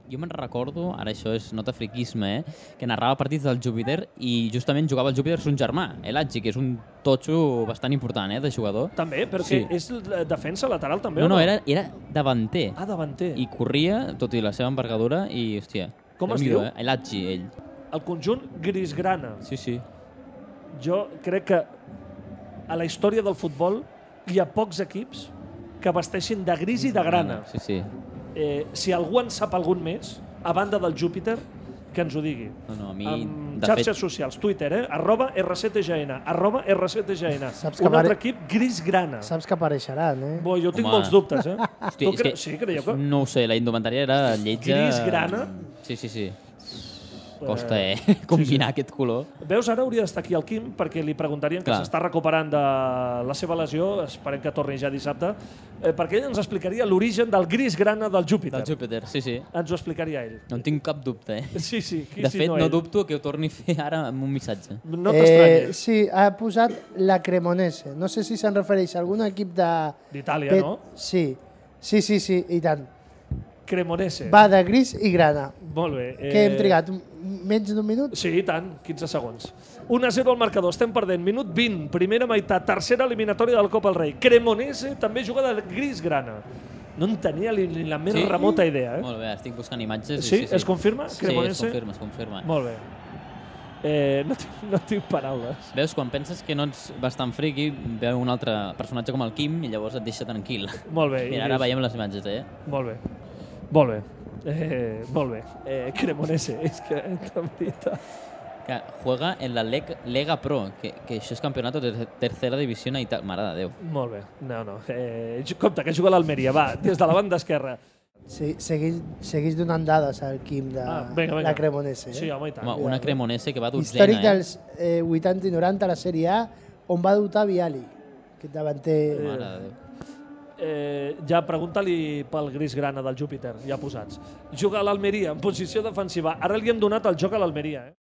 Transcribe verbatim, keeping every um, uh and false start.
Jo me'n recordo, ara això és nota friquisme, eh, que narrava partits del Júpiter i justament jugava el Júpiter son germà, el Atgi, que és un totxo bastant important, eh, de jugador. També? Perquè Sí. és defensa lateral també No, o no? no, era, era davanter. Ah, davanter. I corria, tot i la seva envergadura, i, hòstia... Com es Déu-n'hi-do, diu? Eh? El Atgi, ell. El conjunt grisgrana. Sí, sí. Jo crec que a la història del futbol hi ha pocs equips que vesteixin de gris i de grana. Sí, sí. Eh, si algú en sap algun més, a banda del Júpiter, que ens ho digui. No, no, a mi... Amb de xarxes fet, socials, Twitter, eh? arroba R set G N, arroba R set G N. Saps que Un altre pare- equip gris-grana. Saps que apareixeran, eh? Bo, jo tinc Home. molts dubtes, eh? hòstia, Tu és cre... que... Sí, creieu que... No ho sé, la indumentària era lletja... Gris-grana? Sí, sí, sí. Costa, eh, combinar aquest color. Veus, ara hauria d'estar aquí el Quim perquè li preguntarien que Clar. s'està recuperant de la seva lesió, esperem que torni ja dissabte, eh, perquè ell ens explicaria l'origen del gris-grana del Júpiter. Del Júpiter, sí, sí. Ens ho explicaria ell. No en tinc cap dubte, eh? Sí, sí. Qui, De si fet, no, no ell. dubto que ho torni a fer ara amb un missatge. No Eh, t'estranyes. sí, ha posat la Cremonese. No sé si se'n refereix a algun equip de... D'Itàlia, Pet- no? Sí, sí, sí, sí, i tant. Cremonese. Va de gris i grana. Molt bé. Eh... Que hem trigat un- menys d'un minut? Sí, i tant, quinze segons. un a zero al marcador, estem perdent. Minut vint, primera meitat, tercera eliminatòria del Copa del Rei. Cremonese també juga de gris-grana. No en tenia ni, ni la més Sí? remota idea, eh? Molt bé, estic buscant imatges. Sí? Es confirma? Sí, Cremonese? es confirma, es confirma. Molt bé. Eh, no, tinc, no tinc paraules. Veus, quan penses que no ets bastant friqui, veu un altre personatge com el Quim i llavors et deixa tranquil. Molt bé. Mira, i ara és- veiem les imatges, eh? Molt bé. Molt bé. Eh, molt bé. Eh, Cremonese, és que de veritat. Que juega en la Leg Lega Pro, que, que això és campionat de tercera divisió a Itàlia. Mare de Déu. Molt bé. No, no. Eh, compte, que juga l'Almeria. Va, des de la banda esquerra. Sí, segueix, segueix donant dades al Quim de Ah, vinga, vinga. la Cremonese. Eh? Sí, home, i tant. Home, una Cremonese que va dotzena, Històric eh? dels eh, vuitanta i noranta a la Sèrie A, on va dotar Viali, que davanter... Mare de Déu. Eh, ja pregunta-li pel gris-grana del Júpiter, ja posats. Juga a l'Almeria en posició defensiva. Ara li hem donat el joc a l'Almeria, eh?